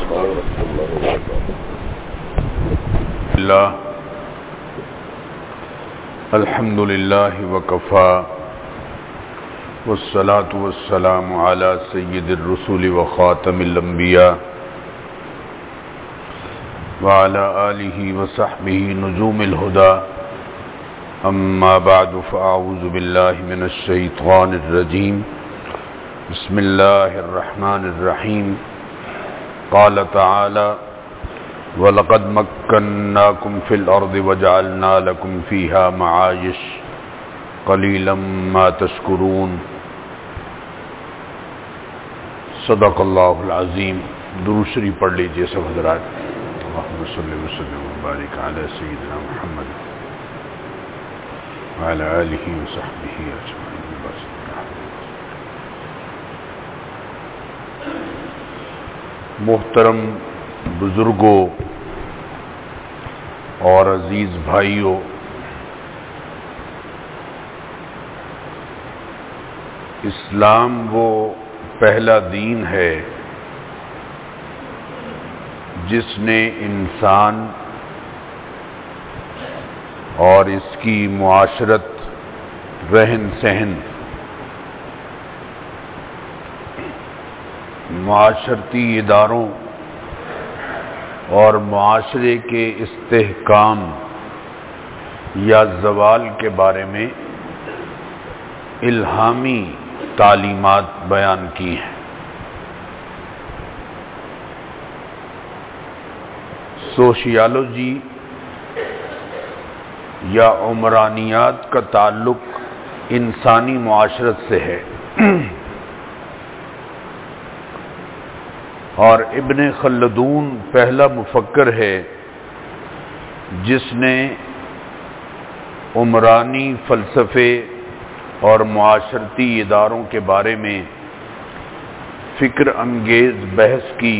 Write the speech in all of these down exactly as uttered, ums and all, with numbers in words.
السلام ورحمۃ اللہ وبرکاتہ. اللہ الحمد للہ وکفا والصلاة والسلام علی سید الرسول وخاتم الانبیاء وعلى آلہ وصحبہ نجوم الہدى. اما بعد فاعوذ باللہ من الشیطان الرجیم. بسم اللہ الرحمن الرحیم. قال تعالی وَلَقَدْ مَكَّنَّاكُمْ فِي الْأَرْضِ وَجَعَلْنَا لَكُمْ فِيهَا مَعَايِشَ قَلِيلًا مَا تَشْكُرُونَ. صدق اللہ العظیم. درود شریف پڑھ لیجئے سب حضرات. اللہم صلی وسلم وبارک علی سیدنا محمد وعلی آلہ وصحبہ اجمعین. محترم بزرگوں اور عزیز بھائیوں، اسلام وہ پہلا دین ہے جس نے انسان اور اس کی معاشرت، رہن سہن، معاشرتی اداروں اور معاشرے کے استحکام یا زوال کے بارے میں الہامی تعلیمات بیان کی ہیں. سوشیالوجی یا عمرانیات کا تعلق انسانی معاشرت سے ہے، اور ابن خلدون پہلا مفکر ہے جس نے عمرانی فلسفے اور معاشرتی اداروں کے بارے میں فکر انگیز بحث کی،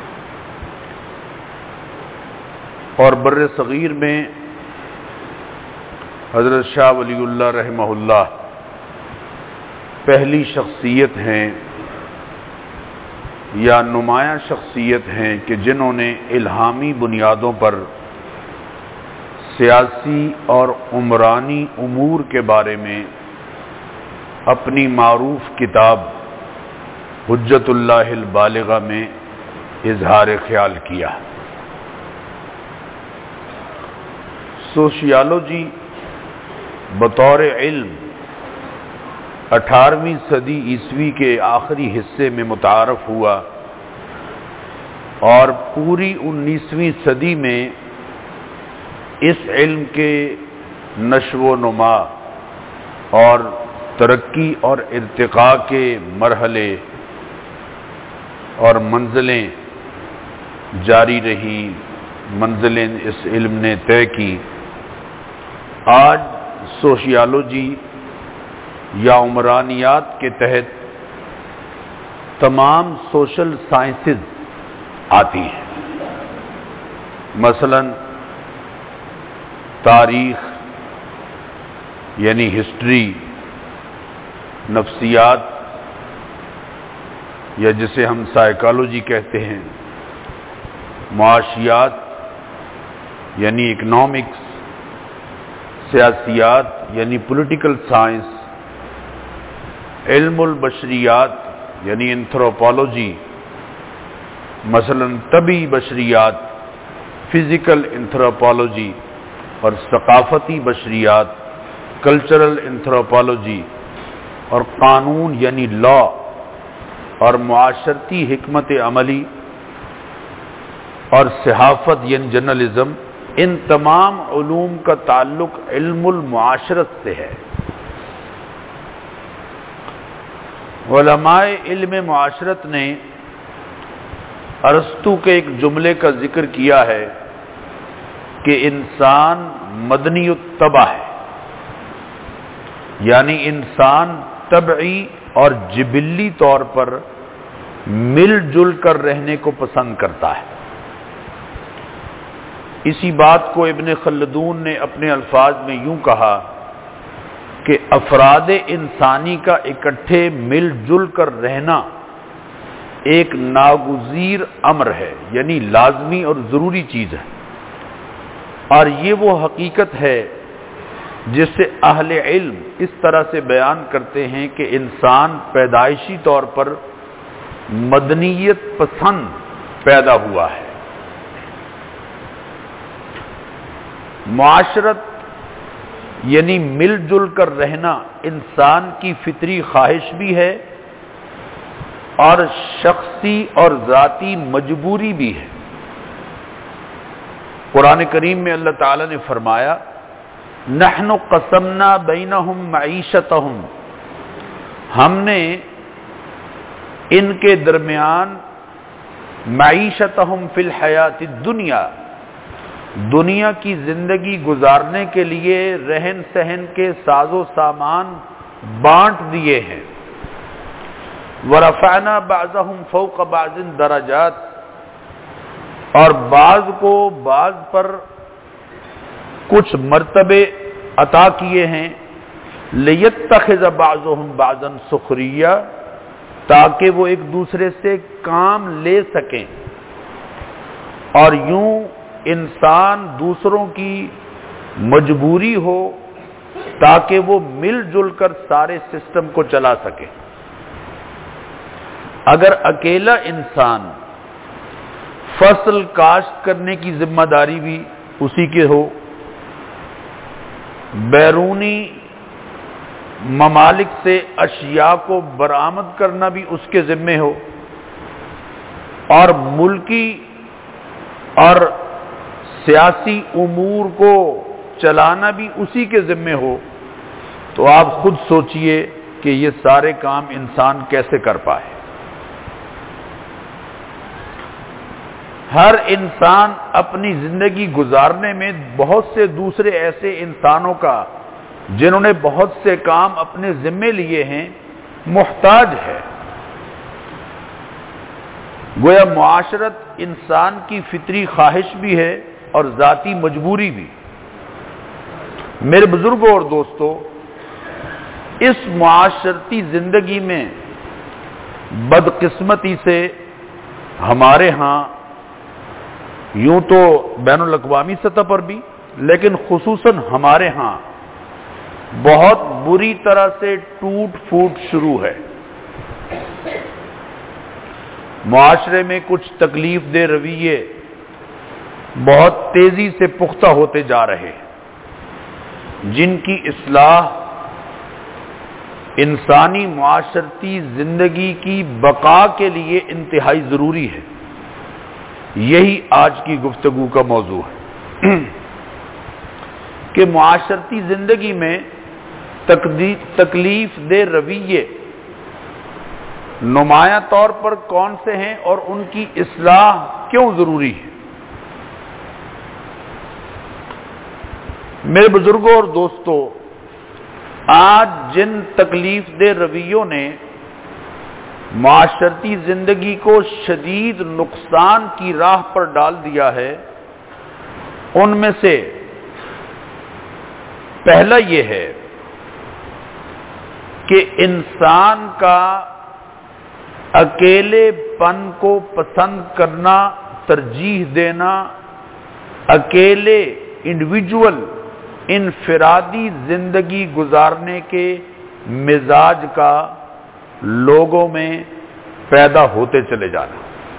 اور بر صغیر میں حضرت شاہ ولی اللہ رحمہ اللہ پہلی شخصیت ہیں یا نمایاں شخصیت ہیں کہ جنہوں نے الہامی بنیادوں پر سیاسی اور عمرانی امور کے بارے میں اپنی معروف کتاب حجت اللہ البالغہ میں اظہار خیال کیا. سوشیالوجی بطور علم اٹھارہویں صدی عیسوی کے آخری حصے میں متعارف ہوا، اور پوری انیسویں صدی میں اس علم کے نشو و نما اور ترقی اور ارتقاء کے مرحلے اور منزلیں جاری رہی، منزلیں اس علم نے طے کی. آج سوشیالوجی یا عمرانیات کے تحت تمام سوشل سائنسز آتی ہیں، مثلا تاریخ یعنی ہسٹری، نفسیات یا جسے ہم سائیکالوجی کہتے ہیں، معاشیات یعنی اکنامکس، سیاسیات یعنی پولیٹیکل سائنس، علم البشریات یعنی انتھروپولوجی، مثلا طبی بشریات، فزیکل انتھروپولوجی، اور ثقافتی بشریات، کلچرل انتھروپولوجی، اور قانون یعنی لا، اور معاشرتی حکمت عملی اور صحافت یعنی جرنلزم. ان تمام علوم کا تعلق علم المعاشرت سے ہے. علماء علم معاشرت نے ارسطو کے ایک جملے کا ذکر کیا ہے کہ انسان مدنی الطبع ہے، یعنی انسان طبعی اور جبلی طور پر مل جل کر رہنے کو پسند کرتا ہے. اسی بات کو ابن خلدون نے اپنے الفاظ میں یوں کہا کہ افراد انسانی کا اکٹھے مل جل کر رہنا ایک ناگزیر امر ہے، یعنی لازمی اور ضروری چیز ہے، اور یہ وہ حقیقت ہے جس سے اہل علم اس طرح سے بیان کرتے ہیں کہ انسان پیدائشی طور پر مدنیت پسند پیدا ہوا ہے۔ معاشرت یعنی مل جل کر رہنا انسان کی فطری خواہش بھی ہے اور شخصی اور ذاتی مجبوری بھی ہے۔ قرآن کریم میں اللہ تعالی نے فرمایا نحن قسمنا بینہم معیشتہم، ہم نے ان کے درمیان معیشتہم فی الحیات الدنیا، دنیا کی زندگی گزارنے کے لیے رہن سہن کے ساز و سامان بانٹ دیے ہیں۔ ورفعنا بعضهم فوق بعض درجات، اور بعض کو بعض پر کچھ مرتبے عطا کیے ہیں، لیتخذ بعضهم بعضا سخریا، تاکہ وہ ایک دوسرے سے کام لے سکیں، اور یوں انسان دوسروں کی مجبوری ہو تاکہ وہ مل جل کر سارے سسٹم کو چلا سکے۔ اگر اکیلا انسان فصل کاشت کرنے کی ذمہ داری بھی اسی کے ہو، بیرونی ممالک سے اشیاء کو برآمد کرنا بھی اس کے ذمے ہو، اور ملکی اور سیاسی امور کو چلانا بھی اسی کے ذمے ہو، تو آپ خود سوچئے کہ یہ سارے کام انسان کیسے کر پائے۔ ہر انسان اپنی زندگی گزارنے میں بہت سے دوسرے ایسے انسانوں کا جنہوں نے بہت سے کام اپنے ذمے لیے ہیں محتاج ہے۔ گویا معاشرت انسان کی فطری خواہش بھی ہے اور ذاتی مجبوری بھی۔ میرے بزرگوں اور دوستو، اس معاشرتی زندگی میں بدقسمتی سے ہمارے ہاں، یوں تو بین الاقوامی سطح پر بھی لیکن خصوصاً ہمارے ہاں بہت بری طرح سے ٹوٹ پھوٹ شروع ہے۔ معاشرے میں کچھ تکلیف دہ رویے بہت تیزی سے پختہ ہوتے جا رہے ہیں، جن کی اصلاح انسانی معاشرتی زندگی کی بقا کے لیے انتہائی ضروری ہے۔ یہی آج کی گفتگو کا موضوع ہے کہ معاشرتی زندگی میں تکلیف دہ رویے نمایاں طور پر کون سے ہیں اور ان کی اصلاح کیوں ضروری ہے۔ میرے بزرگوں اور دوستو، آج جن تکلیف دہ رویوں نے معاشرتی زندگی کو شدید نقصان کی راہ پر ڈال دیا ہے، ان میں سے پہلا یہ ہے کہ انسان کا اکیلے پن کو پسند کرنا، ترجیح دینا، اکیلے انڈیویجول انفرادی زندگی گزارنے کے مزاج کا لوگوں میں پیدا ہوتے چلے جانا۔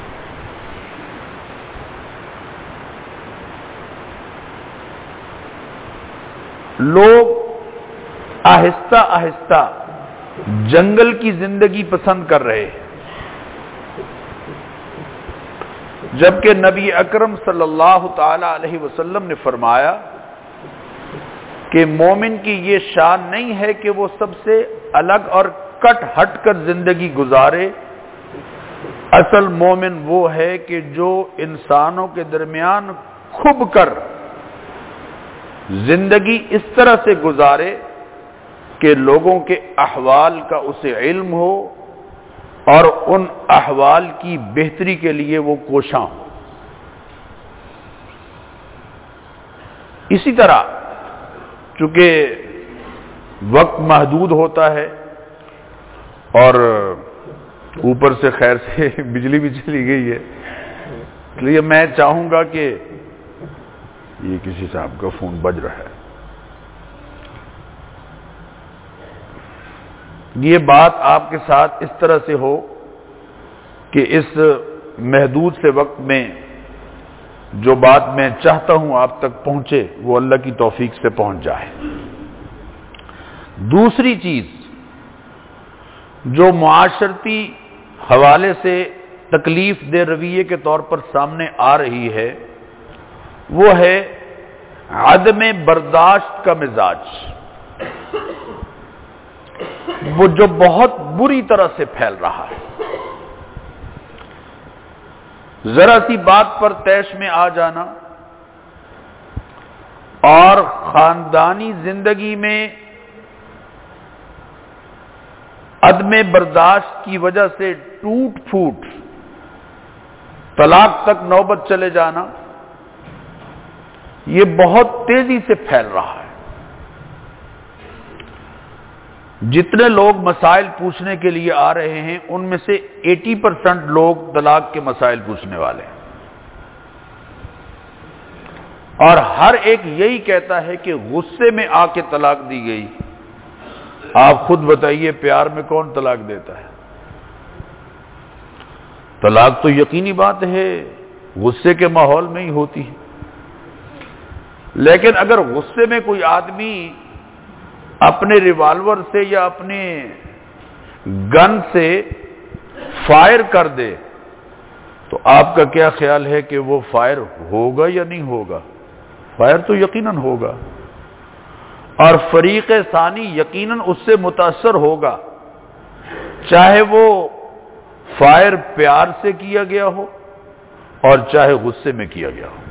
لوگ آہستہ آہستہ جنگل کی زندگی پسند کر رہے ہیں، جبکہ نبی اکرم صلی اللہ تعالی علیہ وسلم نے فرمایا کہ مومن کی یہ شان نہیں ہے کہ وہ سب سے الگ اور کٹ ہٹ کر زندگی گزارے، اصل مومن وہ ہے کہ جو انسانوں کے درمیان کھب کر زندگی اس طرح سے گزارے کہ لوگوں کے احوال کا اسے علم ہو اور ان احوال کی بہتری کے لیے وہ کوشاں ہو۔ اسی طرح چونکہ وقت محدود ہوتا ہے اور اوپر سے خیر سے بجلی بھی چلی گئی ہے، اس لیے میں چاہوں گا کہ یہ کسی صاحب کا فون بج رہا ہے، یہ بات آپ کے ساتھ اس طرح سے ہو کہ اس محدود سے وقت میں جو بات میں چاہتا ہوں آپ تک پہنچے وہ اللہ کی توفیق سے پہنچ جائے۔ دوسری چیز جو معاشرتی حوالے سے تکلیف دہ رویے کے طور پر سامنے آ رہی ہے وہ ہے عدم برداشت کا مزاج، وہ جو بہت بری طرح سے پھیل رہا ہے۔ ذرا سی بات پر طیش میں آ جانا اور خاندانی زندگی میں عدم برداشت کی وجہ سے ٹوٹ پھوٹ طلاق تک نوبت چلے جانا، یہ بہت تیزی سے پھیل رہا ہے۔ جتنے لوگ مسائل پوچھنے کے لیے آ رہے ہیں ان میں سے اسی پرسنٹ لوگ طلاق کے مسائل پوچھنے والے ہیں، اور ہر ایک یہی کہتا ہے کہ غصے میں آ کے طلاق دی گئی۔ آپ خود بتائیے پیار میں کون طلاق دیتا ہے؟ طلاق تو یقینی بات ہے غصے کے ماحول میں ہی ہوتی ہے، لیکن اگر غصے میں کوئی آدمی اپنے ریوالور سے یا اپنے گن سے فائر کر دے تو آپ کا کیا خیال ہے کہ وہ فائر ہوگا یا نہیں ہوگا؟ فائر تو یقیناً ہوگا، اور فریق ثانی یقیناً اس سے متاثر ہوگا، چاہے وہ فائر پیار سے کیا گیا ہو اور چاہے غصے میں کیا گیا ہو۔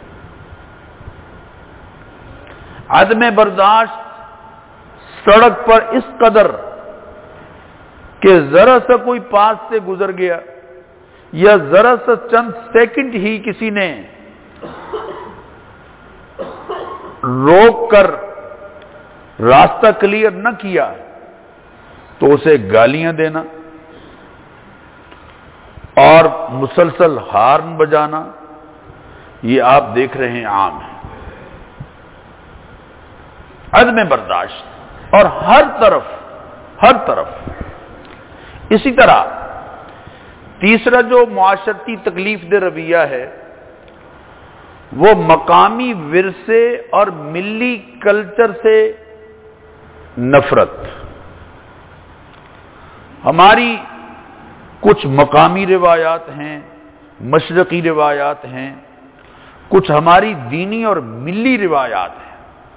عدم برداشت سڑک پر اس قدر کہ ذرا سا کوئی پاس سے گزر گیا یا ذرا سا چند سیکنڈ ہی کسی نے روک کر راستہ کلیئر نہ کیا تو اسے گالیاں دینا اور مسلسل ہارن بجانا، یہ آپ دیکھ رہے ہیں عام ہے۔ عدم برداشت اور ہر طرف ہر طرف اسی طرح تیسرا جو معاشرتی تکلیف دہ رویہ ہے وہ مقامی ورثے اور ملی کلچر سے نفرت۔ ہماری کچھ مقامی روایات ہیں، مشرقی روایات ہیں، کچھ ہماری دینی اور ملی روایات ہیں۔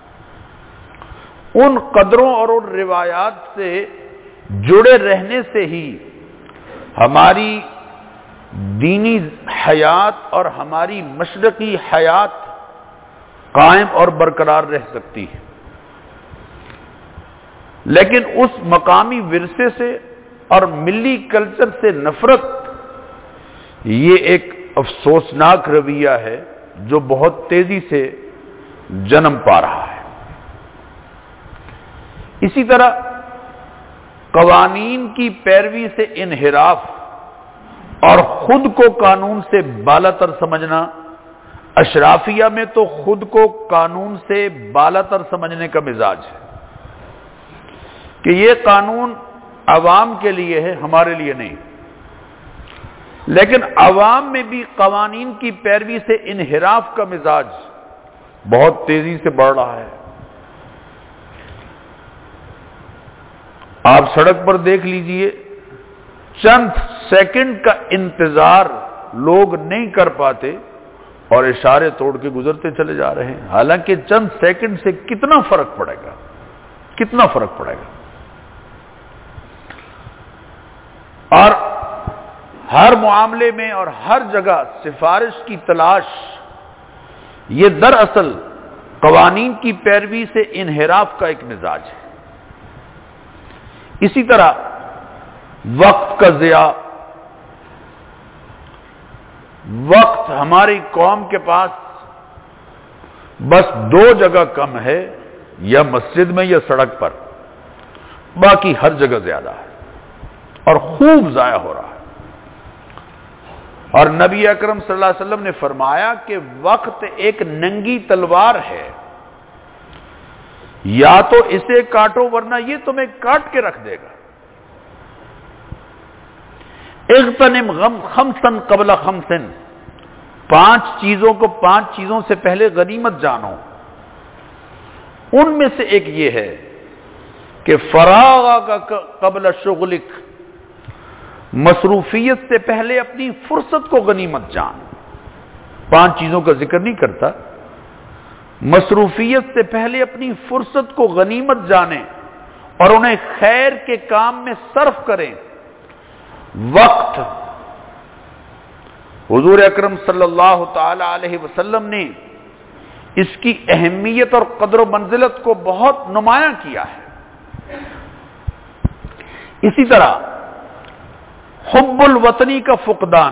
ان قدروں اور ان روایات سے جڑے رہنے سے ہی ہماری دینی حیات اور ہماری مشرقی حیات قائم اور برقرار رہ سکتی ہے، لیکن اس مقامی ورثے سے اور ملی کلچر سے نفرت یہ ایک افسوسناک رویہ ہے جو بہت تیزی سے جنم پا رہا ہے۔ اسی طرح قوانین کی پیروی سے انحراف اور خود کو قانون سے بالاتر سمجھنا، اشرافیہ میں تو خود کو قانون سے بالاتر سمجھنے کا مزاج ہے کہ یہ قانون عوام کے لیے ہے، ہمارے لیے نہیں، لیکن عوام میں بھی قوانین کی پیروی سے انحراف کا مزاج بہت تیزی سے بڑھ رہا ہے۔ آپ سڑک پر دیکھ لیجئے، چند سیکنڈ کا انتظار لوگ نہیں کر پاتے اور اشارے توڑ کے گزرتے چلے جا رہے ہیں، حالانکہ چند سیکنڈ سے کتنا فرق پڑے گا، کتنا فرق پڑے گا۔ اور ہر معاملے میں اور ہر جگہ سفارش کی تلاش، یہ دراصل قوانین کی پیروی سے انحراف کا ایک مزاج ہے۔ اسی طرح وقت کا ضیاع، وقت ہماری قوم کے پاس بس دو جگہ کم ہے، یا مسجد میں یا سڑک پر، باقی ہر جگہ زیادہ ہے اور خوب ضائع ہو رہا ہے۔ اور نبی اکرم صلی اللہ علیہ وسلم نے فرمایا کہ وقت ایک ننگی تلوار ہے، یا تو اسے کاٹو ورنہ یہ تمہیں کاٹ کے رکھ دے گا۔ اغتنم خمسن قبل خمسن، پانچ چیزوں کو پانچ چیزوں سے پہلے غنیمت جانو۔ ان میں سے ایک یہ ہے کہ فراغ کا قبل شغلک، مصروفیت سے پہلے اپنی فرصت کو غنیمت جان۔ پانچ چیزوں کا ذکر نہیں کرتا، مصروفیت سے پہلے اپنی فرصت کو غنیمت جانیں اور انہیں خیر کے کام میں صرف کریں۔ وقت، حضور اکرم صلی اللہ تعالی علیہ وسلم نے اس کی اہمیت اور قدر و منزلت کو بہت نمایاں کیا ہے۔ اسی طرح حب الوطنی کا فقدان،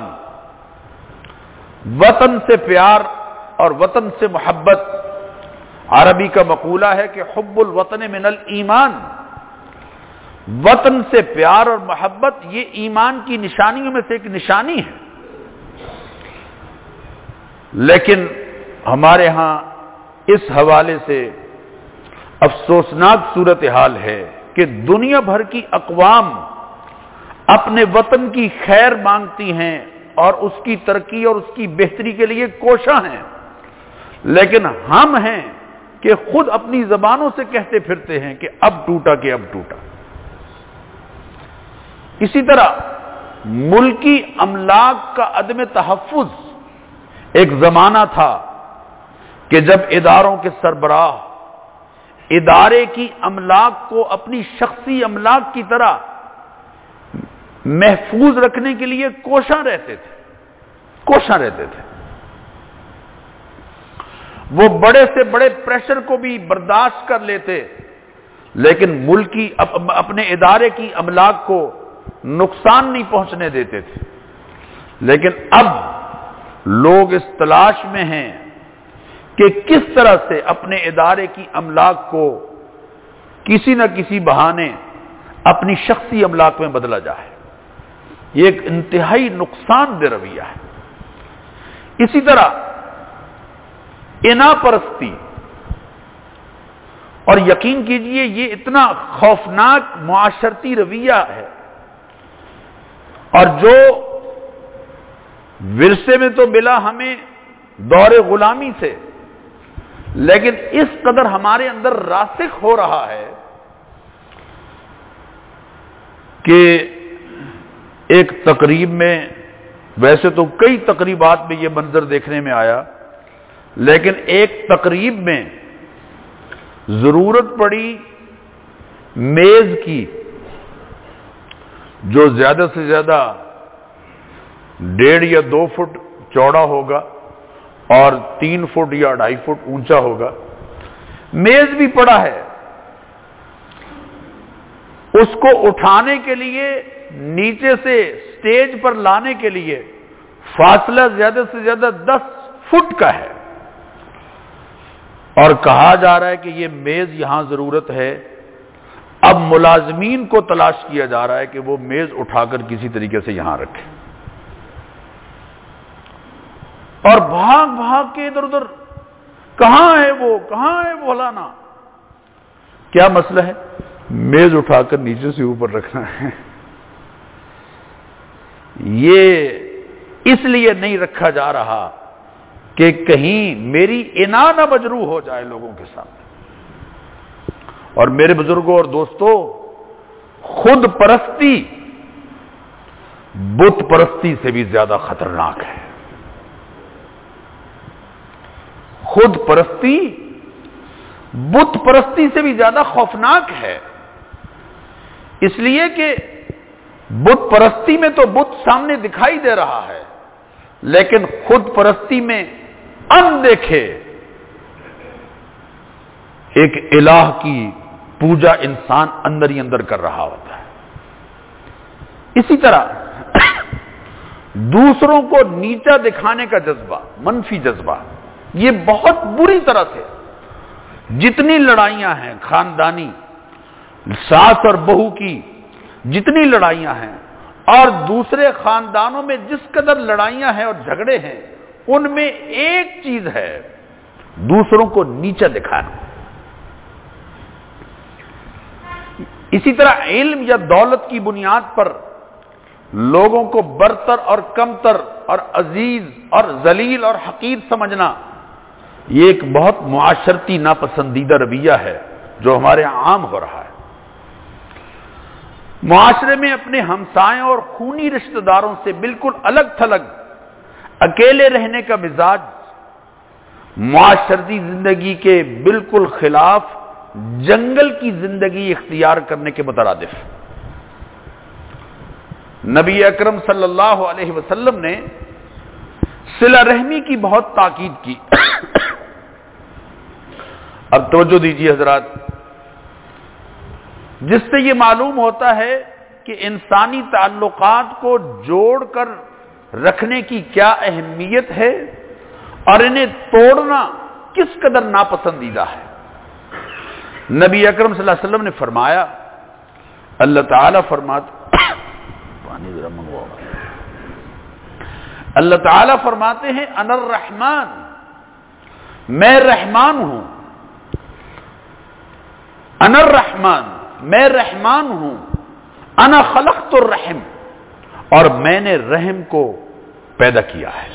وطن سے پیار اور وطن سے محبت، عربی کا مقولہ ہے کہ حب الوطن من الایمان، وطن سے پیار اور محبت یہ ایمان کی نشانیوں میں سے ایک نشانی ہے۔ لیکن ہمارے ہاں اس حوالے سے افسوسناک صورتحال ہے کہ دنیا بھر کی اقوام اپنے وطن کی خیر مانگتی ہیں اور اس کی ترقی اور اس کی بہتری کے لیے کوشاں ہیں، لیکن ہم ہیں کہ خود اپنی زبانوں سے کہتے پھرتے ہیں کہ اب ٹوٹا کہ اب ٹوٹا۔ اسی طرح ملکی املاک کا عدم تحفظ، ایک زمانہ تھا کہ جب اداروں کے سربراہ ادارے کی املاک کو اپنی شخصی املاک کی طرح محفوظ رکھنے کے لیے کوشاں رہتے تھے کوشاں رہتے تھے وہ بڑے سے بڑے پریشر کو بھی برداشت کر لیتے، لیکن ملکی اپنے ادارے کی املاک کو نقصان نہیں پہنچنے دیتے تھے۔ لیکن اب لوگ اس تلاش میں ہیں کہ کس طرح سے اپنے ادارے کی املاک کو کسی نہ کسی بہانے اپنی شخصی املاک میں بدلا جائے۔ یہ ایک انتہائی نقصان دہ رویہ ہے۔ اسی طرح انا پرستی، اور یقین کیجئے یہ اتنا خوفناک معاشرتی رویہ ہے، اور جو ورثے میں تو ملا ہمیں دور غلامی سے، لیکن اس قدر ہمارے اندر راسخ ہو رہا ہے کہ ایک تقریب میں، ویسے تو کئی تقریبات میں یہ منظر دیکھنے میں آیا، لیکن ایک تقریب میں ضرورت پڑی میز کی جو زیادہ سے زیادہ ڈیڑھ یا دو فٹ چوڑا ہوگا اور تین فٹ یا ڈھائی فٹ اونچا ہوگا، میز بھی پڑا ہے، اس کو اٹھانے کے لیے نیچے سے سٹیج پر لانے کے لیے فاصلہ زیادہ سے زیادہ دس فٹ کا ہے، اور کہا جا رہا ہے کہ یہ میز یہاں ضرورت ہے۔ اب ملازمین کو تلاش کیا جا رہا ہے کہ وہ میز اٹھا کر کسی طریقے سے یہاں رکھے، اور بھاگ بھاگ کے ادھر ادھر کہاں ہے وہ کہاں ہے وہ فلانا۔ کیا مسئلہ ہے؟ میز اٹھا کر نیچے سے اوپر رکھنا ہے۔ یہ اس لیے نہیں رکھا جا رہا کہ کہیں میری انا نہ مجروح ہو جائے لوگوں کے سامنے۔ اور میرے بزرگوں اور دوستوں، خود پرستی بت پرستی سے بھی زیادہ خطرناک ہے۔ خود پرستی بت پرستی سے بھی زیادہ خوفناک ہے، اس لیے کہ بت پرستی میں تو بت سامنے دکھائی دے رہا ہے، لیکن خود پرستی میں اندیکھے ایک الہ کی پوجا انسان اندر ہی اندر کر رہا ہوتا ہے۔ اسی طرح دوسروں کو نیچا دکھانے کا جذبہ، منفی جذبہ، یہ بہت بری طرح سے جتنی لڑائیاں ہیں خاندانی، ساس اور بہو کی جتنی لڑائیاں ہیں، اور دوسرے خاندانوں میں جس قدر لڑائیاں ہیں اور جھگڑے ہیں، ان میں ایک چیز ہے، دوسروں کو نیچا دکھانا۔ اسی طرح علم یا دولت کی بنیاد پر لوگوں کو برتر اور کمتر اور عزیز اور ذلیل اور حقیر سمجھنا، یہ ایک بہت معاشرتی ناپسندیدہ رویہ ہے جو ہمارے عام ہو رہا ہے۔ معاشرے میں اپنے ہمسایوں اور خونی رشتہ داروں سے بالکل الگ تھلگ اکیلے رہنے کا مزاج معاشرتی زندگی کے بالکل خلاف جنگل کی زندگی اختیار کرنے کے مترادف۔ نبی اکرم صلی اللہ علیہ وسلم نے صلہ رحمی کی بہت تاکید کی۔ اب توجہ دیجیے حضرات، جس سے یہ معلوم ہوتا ہے کہ انسانی تعلقات کو جوڑ کر رکھنے کی کیا اہمیت ہے اور انہیں توڑنا کس قدر ناپسندیدہ ہے۔ نبی اکرم صلی اللہ علیہ وسلم نے فرمایا، اللہ تعالیٰ فرماتے پانی ذرا منگواؤ اللہ تعالیٰ فرماتے ہیں انا الرحمن، میں رحمان ہوں، انا الرحمن، میں رحمان ہوں، انا خلقت الرحم، اور میں نے رحم کو پیدا کیا ہے،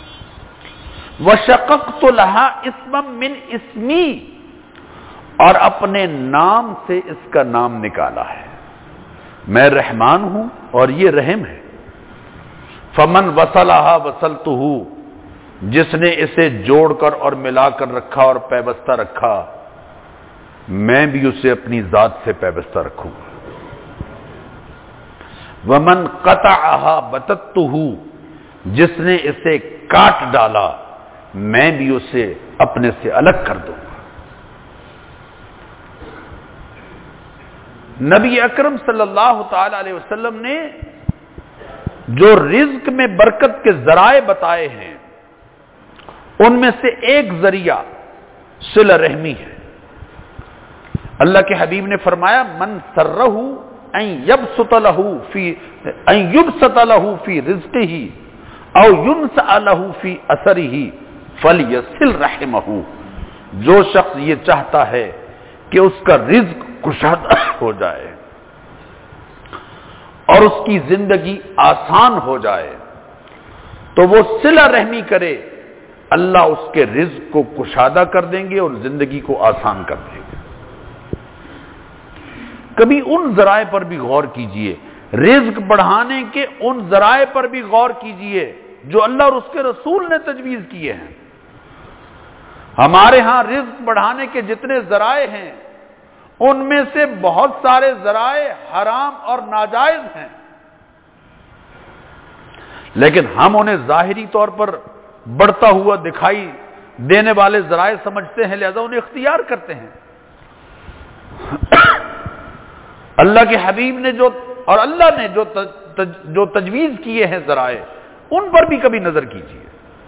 وشققت لها اسما من اسمی، اور اپنے نام سے اس کا نام نکالا ہے۔ میں رحمان ہوں اور یہ رحم ہے۔ فمن وصلها وصلته، جس نے اسے جوڑ کر اور ملا کر رکھا اور پیوستہ رکھا، میں بھی اسے اپنی ذات سے پیوستہ رکھوں گا۔ ومن قطعها بتته، جس نے اسے کاٹ ڈالا، میں بھی اسے اپنے سے الگ کر دوں گا۔ نبی اکرم صلی اللہ تعالی علیہ وسلم نے جو رزق میں برکت کے ذرائع بتائے ہیں، ان میں سے ایک ذریعہ صلہ رحمی ہے۔ اللہ کے حبیب نے فرمایا، من سرہ ان یبسط له فی ان یبسط له فی رزقه او ينسأ له فی اثره فلیصل رحمه، جو شخص یہ چاہتا ہے کہ اس کا رزق کشادہ ہو جائے اور اس کی زندگی آسان ہو جائے تو وہ صلہ رحمی کرے، اللہ اس کے رزق کو کشادہ کر دیں گے اور زندگی کو آسان کر دیں گے۔ کبھی ان ذرائع پر بھی غور کیجئے، رزق بڑھانے کے ان ذرائع پر بھی غور کیجئے جو اللہ اور اس کے رسول نے تجویز کیے ہیں۔ ہمارے ہاں رزق بڑھانے کے جتنے ذرائع ہیں، ان میں سے بہت سارے ذرائع حرام اور ناجائز ہیں، لیکن ہم انہیں ظاہری طور پر بڑھتا ہوا دکھائی دینے والے ذرائع سمجھتے ہیں، لہذا انہیں اختیار کرتے ہیں۔ اللہ کے حبیب نے جو اور اللہ نے جو تج جو تجویز کیے ہیں ذرائع، ان پر بھی کبھی نظر کیجیے۔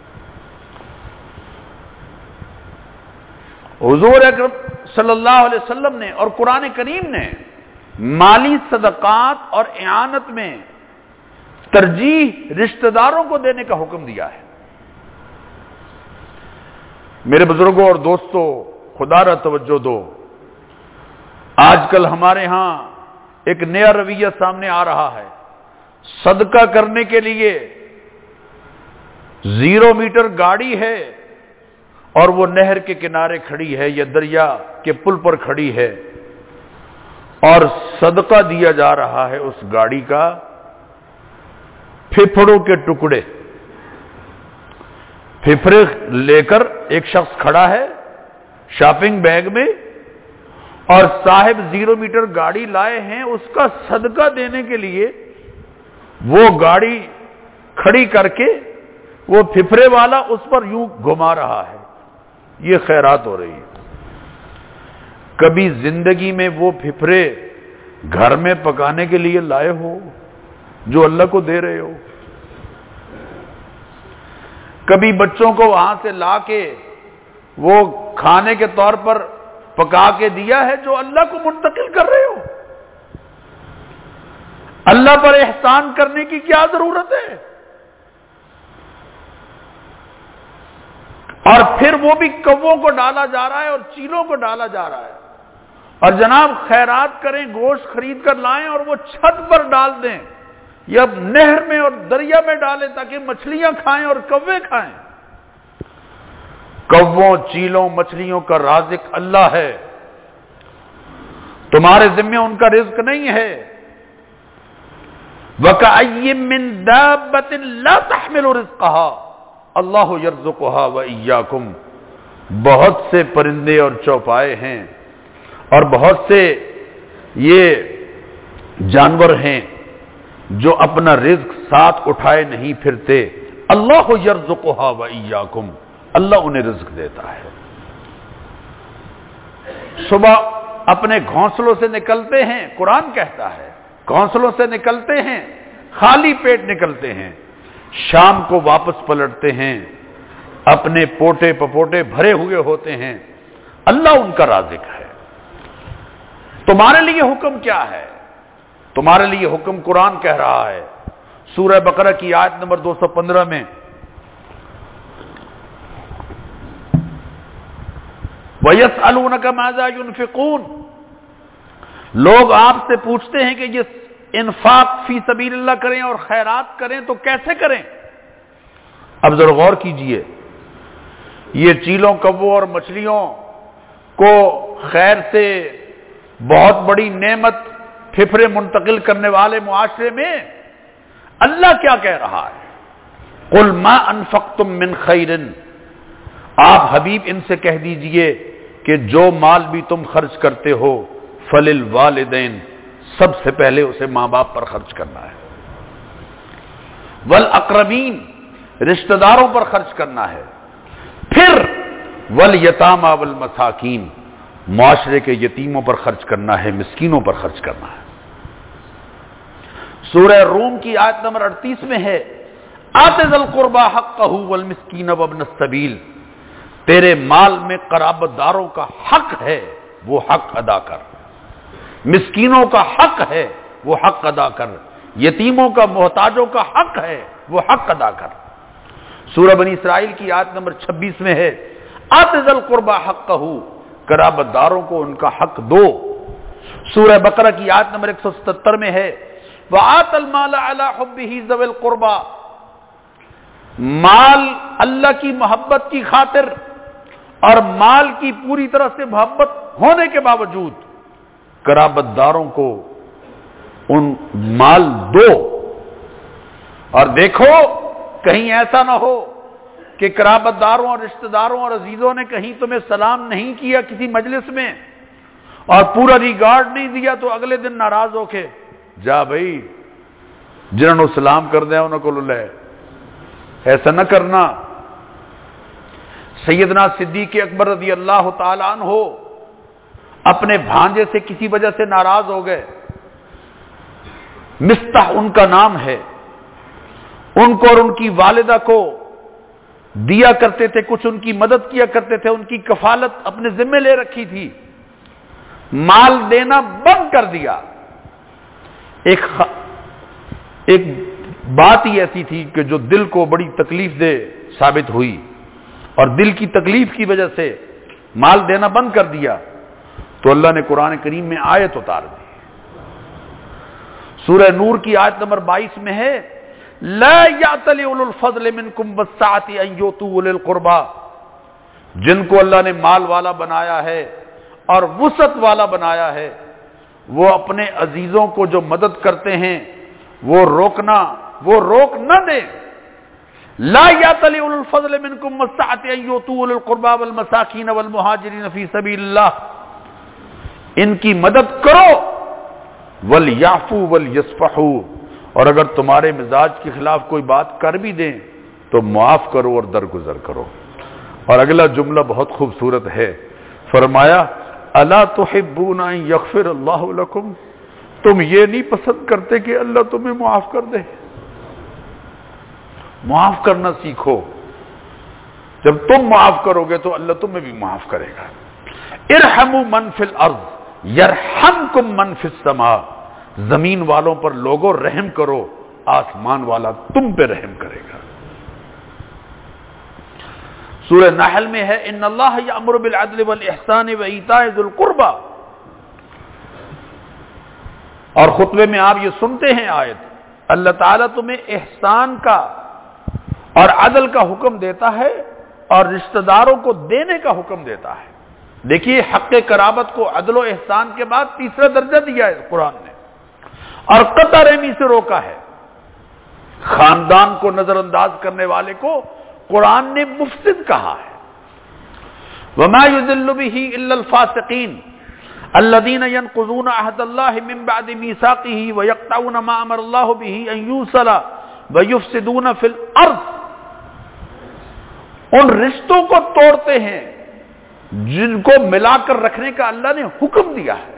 حضور اکرم صلی اللہ علیہ وسلم نے اور قرآن کریم نے مالی صدقات اور اعانت میں ترجیح رشتہ داروں کو دینے کا حکم دیا ہے۔ میرے بزرگوں اور دوستوں، خدا را توجہ دو، آج کل ہمارے ہاں ایک نیا رویہ سامنے آ رہا ہے۔ صدقہ کرنے کے لیے زیرو میٹر گاڑی ہے اور وہ نہر کے کنارے کھڑی ہے یا دریا کے پل پر کھڑی ہے، اور صدقہ دیا جا رہا ہے اس گاڑی کا پھپھڑوں کے ٹکڑے۔ پھپھڑے لے کر ایک شخص کھڑا ہے شاپنگ بیگ میں، اور صاحب زیرو میٹر گاڑی لائے ہیں، اس کا صدقہ دینے کے لیے وہ گاڑی کھڑی کر کے وہ پھپھڑے والا اس پر یوں گھما رہا ہے، یہ خیرات ہو رہی ہے۔ کبھی زندگی میں وہ پھپھڑے گھر میں پکانے کے لیے لائے ہو جو اللہ کو دے رہے ہو؟ کبھی بچوں کو وہاں سے لا کے وہ کھانے کے طور پر پکا کے دیا ہے جو اللہ کو منتقل کر رہے ہو؟ اللہ پر احسان کرنے کی کیا ضرورت ہے؟ اور پھر وہ بھی کووں کو ڈالا جا رہا ہے اور چیلوں کو ڈالا جا رہا ہے، اور جناب خیرات کریں، گوشت خرید کر لائیں اور وہ چھت پر ڈال دیں یا نہر میں اور دریا میں ڈالیں تاکہ مچھلیاں کھائیں اور کوے کھائیں۔ کووں، چیلوں، مچھلیوں کا رازق اللہ ہے، تمہارے ذمہ ان کا رزق نہیں ہے۔ وَكَأَيٍّ مِّن دَابَّةٍ لَا تَحْمِلُ رِزْقَهَا اللہ یرزقها وَإِيَّاكُمْ، بہت سے پرندے اور چوپائے ہیں اور بہت سے یہ جانور ہیں جو اپنا رزق ساتھ اٹھائے نہیں پھرتے۔ اللہ یرزقها وَإِيَّاكُمْ، اللہ انہیں رزق دیتا ہے۔ صبح اپنے گھونسلوں سے نکلتے ہیں، قرآن کہتا ہے گھونسلوں سے نکلتے ہیں، خالی پیٹ نکلتے ہیں، شام کو واپس پلٹتے ہیں، اپنے پوٹے پپوٹے بھرے ہوئے ہوتے ہیں، اللہ ان کا رازق ہے۔ تمہارے لیے حکم کیا ہے؟ تمہارے لیے حکم قرآن کہہ رہا ہے سورہ بقرہ کی آیت نمبر دو سو پندرہ میں، وَيَسْأَلُونَكَ مَاذَا يُنْفِقُونَ، لوگ آپ سے پوچھتے ہیں کہ یہ انفاق فی سبیل اللہ کریں اور خیرات کریں تو کیسے کریں؟ اب ذرا غور کیجئے، یہ چیلوں، کووں اور مچھلیوں کو خیر سے بہت بڑی نعمت پھپھرے منتقل کرنے والے معاشرے میں اللہ کیا کہہ رہا ہے؟ قُلْ مَا أَنفَقْتُم مِّن خَيْرٍ، آپ حبیب ان سے کہہ دیجئے کہ جو مال بھی تم خرچ کرتے ہو فَلِلْوَالِدَيْنِ، سب سے پہلے اسے ماں باپ پر خرچ کرنا ہے، وَالْأَقْرَبِينَ، رشتہ داروں پر خرچ کرنا ہے، پھر وَالْيَتَامَى وَالْمَسَاكِينَ، معاشرے کے یتیموں پر خرچ کرنا ہے، مسکینوں پر خرچ کرنا ہے۔ سورہ روم کی آیت نمبر اڑتیس میں ہے آتِ ذی القربى حقہ والمسکین وابن السبیل، تیرے مال میں قرابت داروں کا حق ہے، وہ حق ادا کر، مسکینوں کا حق ہے، وہ حق ادا کر، یتیموں کا، محتاجوں کا حق ہے، وہ حق ادا کر۔ سورہ بنی اسرائیل کی آیت نمبر چھبیس میں ہے آتِ ذی القربى حقہ، قرابت داروں کو ان کا حق دو۔ سورہ بقرہ کی آیت نمبر ایک سو ستتر میں ہے وَآتَ الْمَالَ عَلَى حُبِّهِ ذَوِي الْقُرْبَى، مال اللہ کی محبت کی خاطر اور مال کی پوری طرح سے محبت ہونے کے باوجود قرابت داروں کو ان مال دو۔ اور دیکھو کہیں ایسا نہ ہو کہ قرابت داروں اور رشتہ داروں اور عزیزوں نے کہیں تمہیں سلام نہیں کیا کسی مجلس میں اور پورا ریگارڈ نہیں دیا تو اگلے دن ناراض ہو کے جا بھائی جنہوں نے سلام کر دیا انہوں کو لے، ایسا نہ کرنا۔ سیدنا صدیق اکبر رضی اللہ تعالیٰ عنہ اپنے بھانجے سے کسی وجہ سے ناراض ہو گئے، مستح ان کا نام ہے، ان کو اور ان کی والدہ کو دیا کرتے تھے، کچھ ان کی مدد کیا کرتے تھے، ان کی کفالت اپنے ذمہ لے رکھی تھی، مال دینا بند کر دیا۔ ایک خ... ایک بات ہی ایسی تھی کہ جو دل کو بڑی تکلیف دہ ثابت ہوئی اور دل کی تکلیف کی وجہ سے مال دینا بند کر دیا، تو اللہ نے قرآن کریم میں آیت اتار دی۔ سورہ نور کی آیت نمبر بائیس میں ہے لا یأتل اولو الفضل منکم والسعۃ ان یؤتوا اولي القربى، جن کو اللہ نے مال والا بنایا ہے اور وسعت والا بنایا ہے وہ اپنے عزیزوں کو جو مدد کرتے ہیں وہ روکنا وہ روک نہ دیں۔ لا یأتل اولو الفضل منکم والسعۃ ان یؤتوا اولي القربى والمساکین والمہاجرین فی سبیل اللہ، ان کی مدد کرو، وَلْيَعْفُوا وَلْيَصْفَحُوا، اور اگر تمہارے مزاج کے خلاف کوئی بات کر بھی دیں تو معاف کرو اور درگزر کرو۔ اور اگلا جملہ بہت خوبصورت ہے، فرمایا اَلَا تُحِبُّونَ أَن يَغْفِرَ اللَّهُ لَكُمْ، تم یہ نہیں پسند کرتے کہ اللہ تمہیں معاف کر دے؟ معاف کرنا سیکھو، جب تم معاف کرو گے تو اللہ تمہیں بھی معاف کرے گا۔ ارحموا من فی الارض یرحمکم من فی السماء، زمین والوں پر لوگوں رحم کرو، آسمان والا تم پہ رحم کرے گا۔ سورہ نحل میں ہے ان اللہ یأمر بالعدل والاحسان وایتاء ذی القربى، اور خطبے میں آپ یہ سنتے ہیں آیت، اللہ تعالیٰ تمہیں احسان کا اور عدل کا حکم دیتا ہے اور رشتہ داروں کو دینے کا حکم دیتا ہے۔ دیکھیے حق قرابت کو عدل و احسان کے بعد تیسرا درجہ دیا ہے قرآن نے، اور قطع رحمی سے روکا ہے۔ خاندان کو نظر انداز کرنے والے کو قرآن نے مفسد کہا ہے۔ وما يضل به الا الفاسقين الذين ينقضون عهد الله من بعد ميثاقه ويقطعون ما امر الله به ان يوصل ويفسدون في الارض، ان رشتوں کو توڑتے ہیں جن کو ملا کر رکھنے کا اللہ نے حکم دیا ہے۔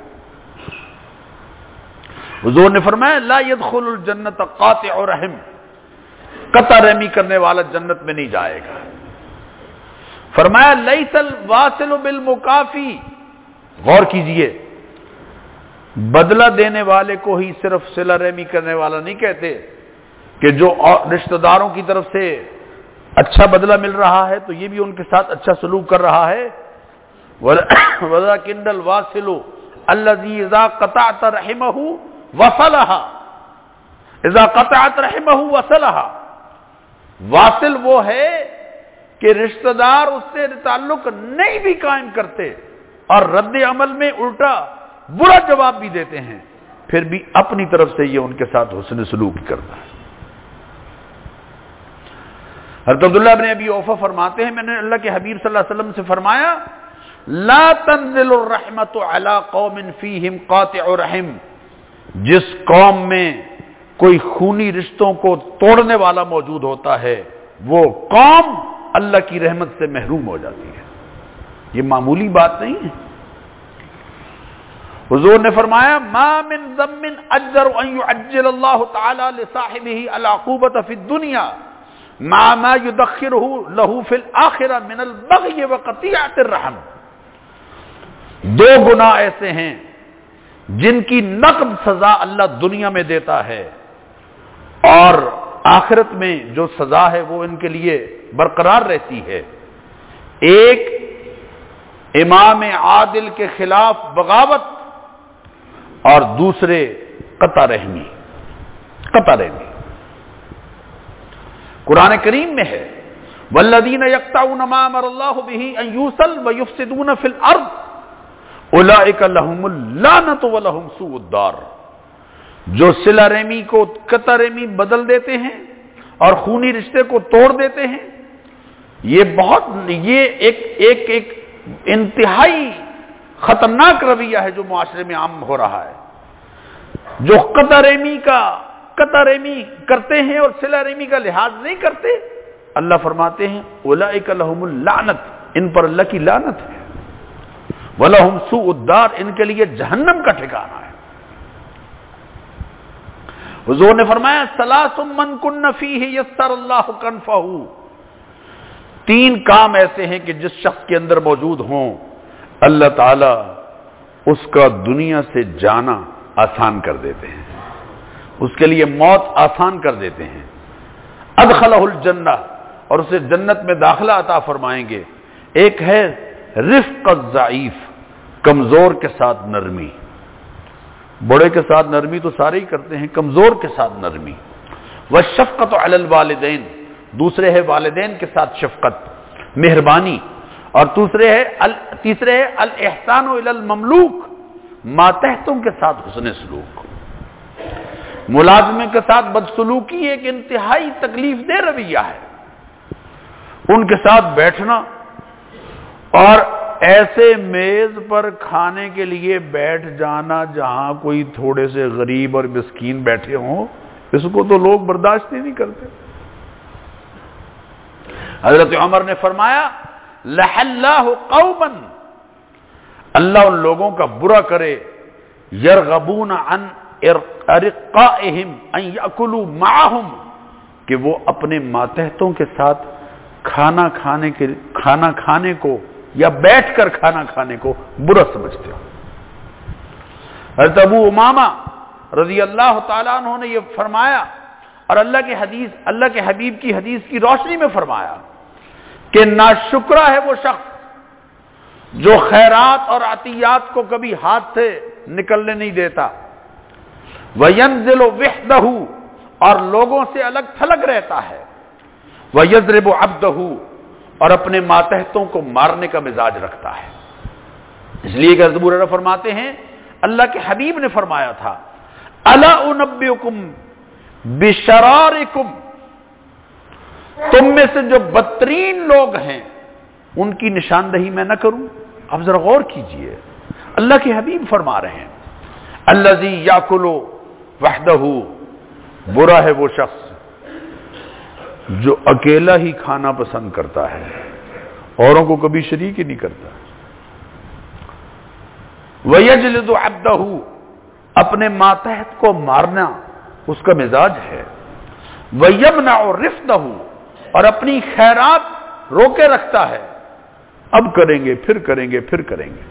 حضور نے فرمایا لا يدخل الجنت قاطع رحم، قطع رحمی کرنے والا جنت میں نہیں جائے گا۔ فرمایا لیس الواصل بالمکافی، غور کیجئے، بدلہ دینے والے کو ہی صرف صلہ رحمی کرنے والا نہیں کہتے کہ جو رشتہ داروں کی طرف سے اچھا بدلہ مل رہا ہے تو یہ بھی ان کے ساتھ اچھا سلوک کر رہا ہے۔ وَلَكِنَّ الْوَاصِلُ الَّذِي إِذَا قَطَعْتَ رَحِمَهُ وَصَلَهَا، إِذَا قَطَعْتَ رَحِمَهُ وَصَلَهَا، واصل وہ ہے کہ رشتہ دار اس سے تعلق نہیں بھی قائم کرتے اور رد عمل میں الٹا برا جواب بھی دیتے ہیں، پھر بھی اپنی طرف سے یہ ان کے ساتھ حسن سلوک کرتا ہے۔ حضرت عبداللہ بن ابی اوفا فرماتے ہیں میں نے اللہ کے حبیب صلی اللہ علیہ وسلم سے فرمایا لا تنزل الرحمت علی قوم فیہم قاطع رحم، جس قوم میں کوئی خونی رشتوں کو توڑنے والا موجود ہوتا ہے وہ قوم اللہ کی رحمت سے محروم ہو جاتی ہے۔ یہ معمولی بات نہیں ہے۔ حضور نے فرمایا ما من ذنب اجدر ان يعجل اللہ تعالی لصاحبہ العقوبۃ فی الدنیا مع ما يدخره له في الآخرہ من البغی وقطیعۃ الرحم، دو گناہ ایسے ہیں جن کی نقد سزا اللہ دنیا میں دیتا ہے اور آخرت میں جو سزا ہے وہ ان کے لیے برقرار رہتی ہے۔ ایک امام عادل کے خلاف بغاوت اور دوسرے قطع رحمی، قطع رحمی قرآن کریم میں ہے والذین یقطعون ما امر اللہ بہ ان یوصل ویفسدون فی الارض اولئک لہم اللعنۃ ولہم سوء الدار، جو صلہ رحمی کو قطع رحمی بدل دیتے ہیں اور خونی رشتے کو توڑ دیتے ہیں، یہ بہت یہ ایک ایک ایک انتہائی خطرناک رویہ ہے جو معاشرے میں عام ہو رہا ہے۔ جو قطع رحمی کا قطع رحمی کرتے ہیں اور صلہ رحمی کا لحاظ نہیں کرتے، اللہ فرماتے ہیں اولئک لہم اللعنت، ان پر اللہ کی لعنت ہے، وَلَهُمْ سُوءُ الدَّارِ، ان کے لیے جہنم کا ٹھکانہ ہے۔ حضور نے فرمایا ثلاث من کن فیہ یسر اللہ کنفہ، تین کام ایسے ہیں کہ جس شخص کے اندر موجود ہوں اللہ تعالی اس کا دنیا سے جانا آسان کر دیتے ہیں، اس کے لیے موت آسان کر دیتے ہیں۔ ادخلہ الجنہ، اور اسے جنت میں داخلہ عطا فرمائیں گے۔ ایک ہے رفق الضعیف، کمزور کے ساتھ نرمی، بڑے کے ساتھ نرمی تو سارے ہی کرتے ہیں، کمزور کے ساتھ نرمی۔ والشفقۃ علی الوالدین، دوسرے ہے والدین کے ساتھ شفقت، مہربانی، اور دوسرے ہے تیسرے ہے الاحسان الی المملوک، ماتحتوں کے ساتھ حسن سلوک۔ ملازمے کے ساتھ بدسلوکی ایک انتہائی تکلیف دہ رویہ ہے، ان کے ساتھ بیٹھنا اور ایسے میز پر کھانے کے لیے بیٹھ جانا جہاں کوئی تھوڑے سے غریب اور مسکین بیٹھے ہوں، اس کو تو لوگ برداشت ہی نہیں کرتے۔ حضرت عمر نے فرمایا لَعَنَ اللَّهُ قَوْمًا، اللہ ان لوگوں کا برا کرے، يَرْغَبُونَ عَنْ أَرِقَائِهِمْ أَنْ يَأْكُلُوا مَعَهُمْ، کہ وہ اپنے ماتحتوں کے ساتھ کھانا کھانے کے کھانا کھانے کو یا بیٹھ کر کھانا کھانے کو برا سمجھتے ہو۔ حضرت ابو امامہ رضی اللہ تعالیٰ عنہ نے یہ فرمایا اور اللہ کے حدیث اللہ کے حبیب کی حدیث کی روشنی میں فرمایا کہ ناشکرا ہے وہ شخص جو خیرات اور عطیات کو کبھی ہاتھ سے نکلنے نہیں دیتا، وَيَنزِلُ وِحْدَهُ اور لوگوں سے الگ تھلگ رہتا ہے، وَيَضْرِبُ عَبْدَهُ اور اپنے ماتحتوں کو مارنے کا مزاج رکھتا ہے۔ اس لیے کہ حضرت ابو ہریرہ فرماتے ہیں اللہ کے حبیب نے فرمایا تھا الا انبئکم بشرارکم، تم میں سے جو بدترین لوگ ہیں ان کی نشاندہی میں نہ کروں؟ اب ذرا غور کیجئے، اللہ کے حبیب فرما رہے ہیں الذی یاکل وحدہ، برا ہے وہ شخص جو اکیلا ہی کھانا پسند کرتا ہے، اوروں کو کبھی شریک ہی نہیں کرتا۔ وَيَجْلِدُ عَبْدَهُ اپنے ماتحت کو مارنا اس کا مزاج ہے۔ وَيَمْنَعُ رِفْدَهُ اور اپنی خیرات روکے رکھتا ہے، اب کریں گے پھر کریں گے پھر کریں گے۔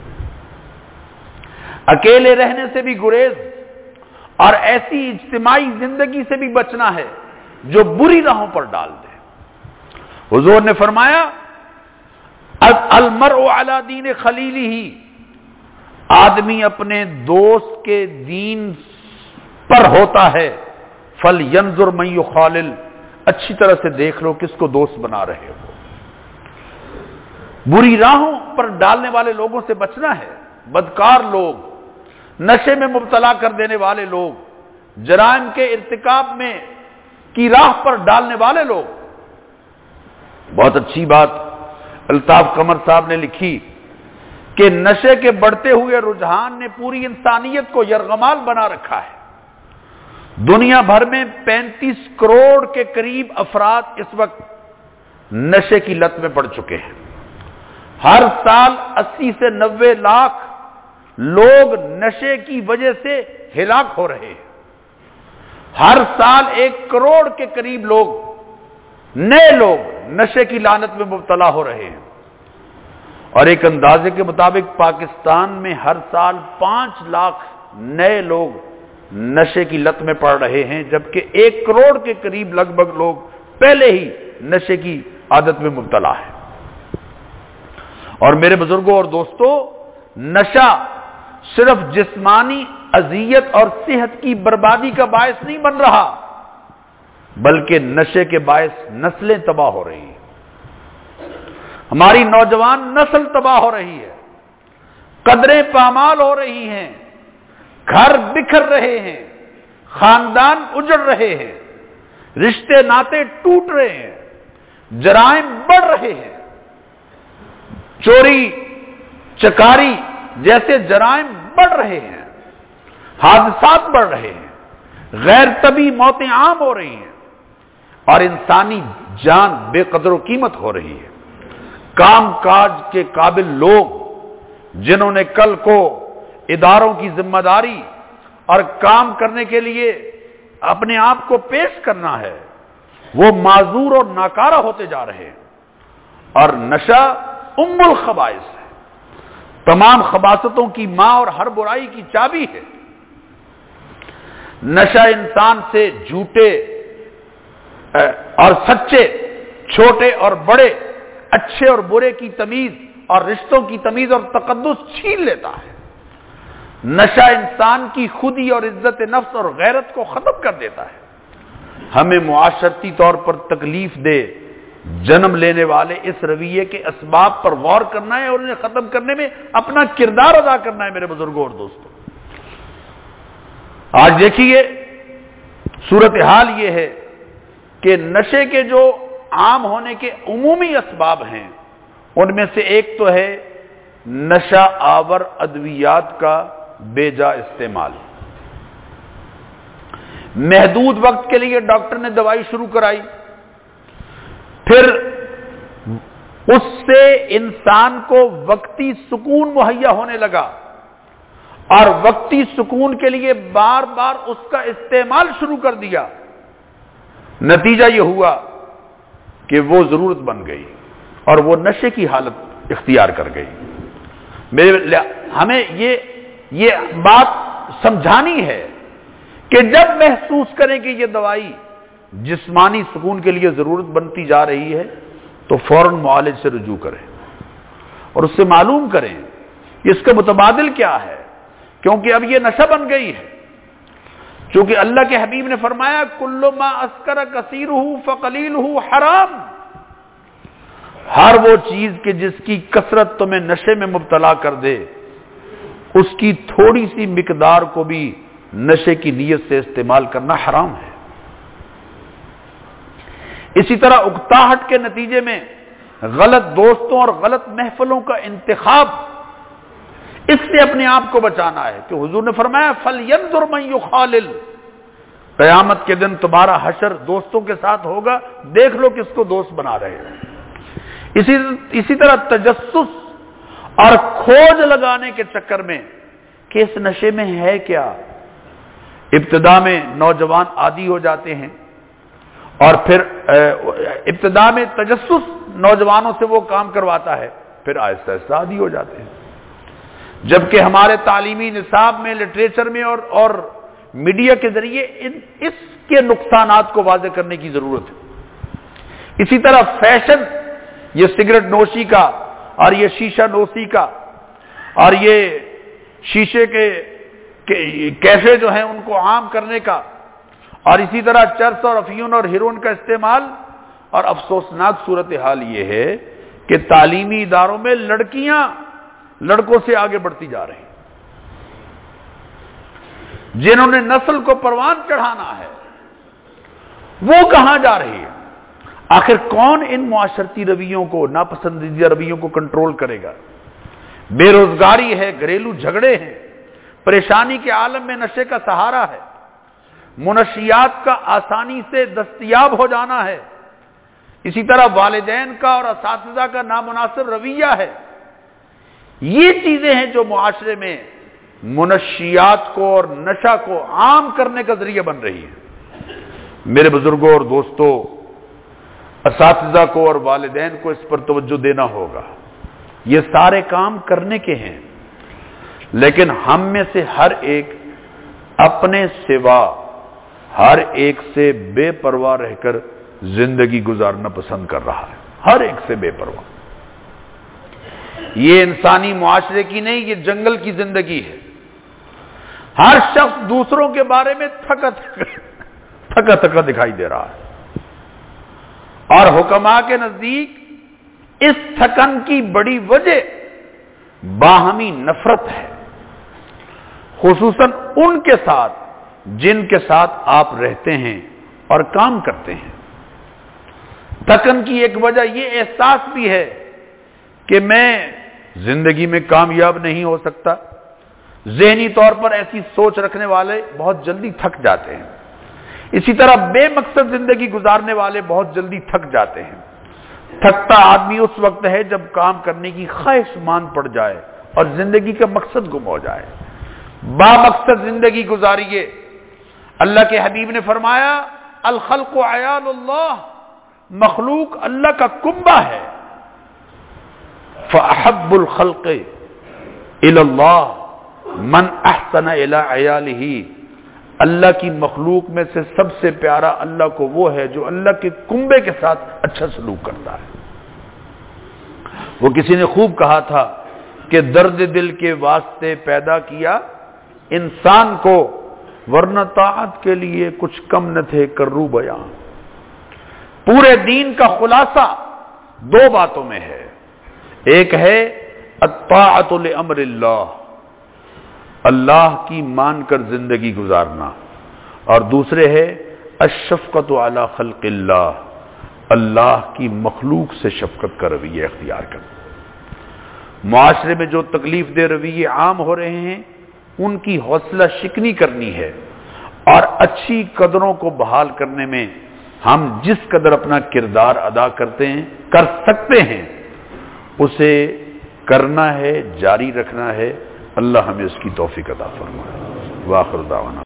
اکیلے رہنے سے بھی گریز اور ایسی اجتماعی زندگی سے بھی بچنا ہے جو بری راہوں پر ڈال دے۔ حضور نے فرمایا المرء علی دین خلیلہ، آدمی اپنے دوست کے دین پر ہوتا ہے، فَلْيَنْظُرْ مَنْ يُخَالِلْ اچھی طرح سے دیکھ لو کس کو دوست بنا رہے ہو۔ بری راہوں پر ڈالنے والے لوگوں سے بچنا ہے، بدکار لوگ، نشے میں مبتلا کر دینے والے لوگ، جرائم کے ارتکاب میں کی راہ پر ڈالنے والے لوگ۔ بہت اچھی بات الطاف قمر صاحب نے لکھی کہ نشے کے بڑھتے ہوئے رجحان نے پوری انسانیت کو یرغمال بنا رکھا ہے۔ دنیا بھر میں پینتیس کروڑ کے قریب افراد اس وقت نشے کی لت میں پڑ چکے ہیں۔ ہر سال اسی سے نوے لاکھ لوگ نشے کی وجہ سے ہلاک ہو رہے ہیں۔ ہر سال ایک کروڑ کے قریب لوگ نئے لوگ نشے کی لعنت میں مبتلا ہو رہے ہیں، اور ایک اندازے کے مطابق پاکستان میں ہر سال پانچ لاکھ نئے لوگ نشے کی لت میں پڑ رہے ہیں، جبکہ ایک کروڑ کے قریب لگ بھگ لوگ پہلے ہی نشے کی عادت میں مبتلا ہے۔ اور میرے بزرگوں اور دوستوں، نشہ صرف جسمانی اذیت اور صحت کی بربادی کا باعث نہیں بن رہا، بلکہ نشے کے باعث نسلیں تباہ ہو رہی ہیں، ہماری نوجوان نسل تباہ ہو رہی ہے، قدریں پامال ہو رہی ہیں، گھر بکھر رہے ہیں، خاندان اجڑ رہے ہیں، رشتے ناطے ٹوٹ رہے ہیں، جرائم بڑھ رہے ہیں، چوری چکاری جیسے جرائم بڑھ رہے ہیں، حادثات بڑھ رہے ہیں، غیر طبی موتیں عام ہو رہی ہیں، اور انسانی جان بے قدر و قیمت ہو رہی ہے۔ کام کاج کے قابل لوگ جنہوں نے کل کو اداروں کی ذمہ داری اور کام کرنے کے لیے اپنے آپ کو پیش کرنا ہے، وہ معذور اور ناکارہ ہوتے جا رہے ہیں۔ اور نشہ ام الخبائث ہے، تمام خباثتوں کی ماں اور ہر برائی کی چابی ہے۔ نشہ انسان سے جھوٹے اور سچے، چھوٹے اور بڑے، اچھے اور برے کی تمیز اور رشتوں کی تمیز اور تقدس چھین لیتا ہے۔ نشہ انسان کی خودی اور عزت نفس اور غیرت کو ختم کر دیتا ہے۔ ہمیں معاشرتی طور پر تکلیف دے جنم لینے والے اس رویے کے اسباب پر غور کرنا ہے اور انہیں ختم کرنے میں اپنا کردار ادا کرنا ہے۔ میرے بزرگوں اور دوستوں، آج دیکھیے صورتحال یہ ہے کہ نشے کے جو عام ہونے کے عمومی اسباب ہیں ان میں سے ایک تو ہے نشہ آور ادویات کا بے جا استعمال۔ محدود وقت کے لیے ڈاکٹر نے دوائی شروع کرائی، پھر اس سے انسان کو وقتی سکون مہیا ہونے لگا، اور وقتی سکون کے لیے بار بار اس کا استعمال شروع کر دیا۔ نتیجہ یہ ہوا کہ وہ ضرورت بن گئی اور وہ نشے کی حالت اختیار کر گئی۔ میرے ہمیں یہ یہ بات سمجھانی ہے کہ جب محسوس کریں کہ یہ دوائی جسمانی سکون کے لیے ضرورت بنتی جا رہی ہے تو فوراً معالج سے رجوع کریں اور اس سے معلوم کریں اس کا متبادل کیا ہے، کیونکہ اب یہ نشہ بن گئی ہے۔ چونکہ اللہ کے حبیب نے فرمایا کل ما اسکر کثیرہ فقلیلہ حرام، ہر وہ چیز کہ جس کی کثرت تمہیں نشے میں مبتلا کر دے اس کی تھوڑی سی مقدار کو بھی نشے کی نیت سے استعمال کرنا حرام ہے۔ اسی طرح اکتاہٹ کے نتیجے میں غلط دوستوں اور غلط محفلوں کا انتخاب، اس سے اپنے آپ کو بچانا ہے کہ حضور نے فرمایا فَلْيَنْظُرْ مَنْ يُخَالِلْ، قیامت کے دن تمہارا حشر دوستوں کے ساتھ ہوگا، دیکھ لو کس کو دوست بنا رہے ہیں۔ اسی اسی طرح تجسس اور کھوج لگانے کے چکر میں کہ اس نشے میں ہے کیا، ابتدا میں نوجوان عادی ہو جاتے ہیں اور پھر ابتدا میں تجسس نوجوانوں سے وہ کام کرواتا ہے، پھر آہستہ آہستہ عادی ہو جاتے ہیں۔ جبکہ ہمارے تعلیمی نصاب میں، لٹریچر میں اور اور میڈیا کے ذریعے ان اس کے نقصانات کو واضح کرنے کی ضرورت ہے۔ اسی طرح فیشن، یہ سگریٹ نوشی کا اور یہ شیشہ نوشی کا اور یہ شیشے کے کیفے جو ہیں ان کو عام کرنے کا، اور اسی طرح چرس اور افیون اور ہیروئن کا استعمال، اور افسوسناک صورتحال یہ ہے کہ تعلیمی اداروں میں لڑکیاں لڑکوں سے آگے بڑھتی جا رہی ہیں۔ جنہوں نے نسل کو پروان چڑھانا ہے وہ کہاں جا رہی ہے؟ آخر کون ان معاشرتی رویوں کو، ناپسندیدہ رویوں کو کنٹرول کرے گا؟ بے روزگاری ہے، گھریلو جھگڑے ہیں، پریشانی کے عالم میں نشے کا سہارا ہے، منشیات کا آسانی سے دستیاب ہو جانا ہے، اسی طرح والدین کا اور اساتذہ کا نامناسب رویہ ہے۔ یہ چیزیں ہیں جو معاشرے میں منشیات کو اور نشہ کو عام کرنے کا ذریعہ بن رہی ہے۔ میرے بزرگوں اور دوستوں، اساتذہ کو اور والدین کو اس پر توجہ دینا ہوگا۔ یہ سارے کام کرنے کے ہیں، لیکن ہم میں سے ہر ایک اپنے سوا ہر ایک سے بے پرواہ رہ کر زندگی گزارنا پسند کر رہا ہے، ہر ایک سے بے پرواہ۔ یہ انسانی معاشرے کی نہیں، یہ جنگل کی زندگی ہے۔ ہر شخص دوسروں کے بارے میں تھکا تھکا تھکا تھکا دکھائی دے رہا ہے، اور حکماء کے نزدیک اس تھکن کی بڑی وجہ باہمی نفرت ہے، خصوصاً ان کے ساتھ جن کے ساتھ آپ رہتے ہیں اور کام کرتے ہیں۔ تھکن کی ایک وجہ یہ احساس بھی ہے کہ میں زندگی میں کامیاب نہیں ہو سکتا۔ ذہنی طور پر ایسی سوچ رکھنے والے بہت جلدی تھک جاتے ہیں۔ اسی طرح بے مقصد زندگی گزارنے والے بہت جلدی تھک جاتے ہیں۔ تھکتا آدمی اس وقت ہے جب کام کرنے کی خواہش مان پڑ جائے اور زندگی کا مقصد گم ہو جائے۔ با مقصد زندگی گزاریے۔ اللہ کے حبیب نے فرمایا الخلق عیال اللہ، مخلوق اللہ کا کنبہ ہے۔ فأحب الخلق الی اللہ من احسن الی عیالہ، اللہ کی مخلوق میں سے سب سے پیارا اللہ کو وہ ہے جو اللہ کے کنبے کے ساتھ اچھا سلوک کرتا ہے۔ وہ کسی نے خوب کہا تھا کہ درد دل کے واسطے پیدا کیا انسان کو، ورنہ طاعت کے لیے کچھ کم نہ تھے کرو بیان۔ پورے دین کا خلاصہ دو باتوں میں ہے، ایک ہے الطاعت لامر اللہ، اللہ کی مان کر زندگی گزارنا، اور دوسرے ہے الشفقۃ علی خلق اللہ، اللہ کی مخلوق سے شفقت کا رویہ اختیار کرنا۔ معاشرے میں جو تکلیف دہ رویے عام ہو رہے ہیں ان کی حوصلہ شکنی کرنی ہے، اور اچھی قدروں کو بحال کرنے میں ہم جس قدر اپنا کردار ادا کرتے ہیں کر سکتے ہیں اسے کرنا ہے، جاری رکھنا ہے۔ اللہ ہمیں اس کی توفیق عطا فرمائے۔ وآخر دعوانا